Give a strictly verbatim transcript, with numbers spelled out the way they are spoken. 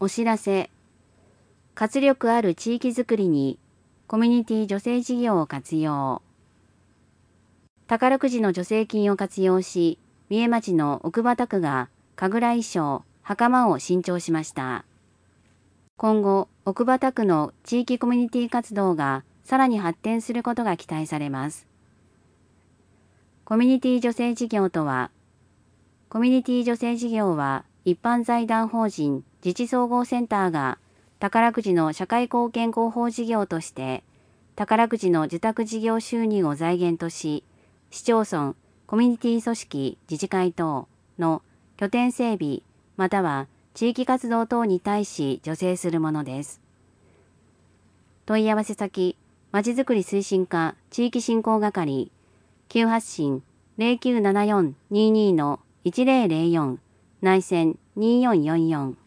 お知らせ。活力ある地域づくりにコミュニティ助成事業を活用。宝くじの助成金を活用し、三重町の奥畑区が神楽衣装、袴を新調しました。今後、奥畑区の地域コミュニティ活動がさらに発展することが期待されます。コミュニティ助成事業とは、コミュニティ助成事業は一般財団法人自治総合センターが宝くじの社会貢献広報事業として宝くじの受託事業収入を財源とし、市町村、コミュニティ組織、自治会等の拠点整備または地域活動等に対し助成するものです。問い合わせ先、まちづくり推進課地域振興係、急発進 ゼロきゅうななよんにーにーのいちゼロゼロよん 内線にーよんよんよん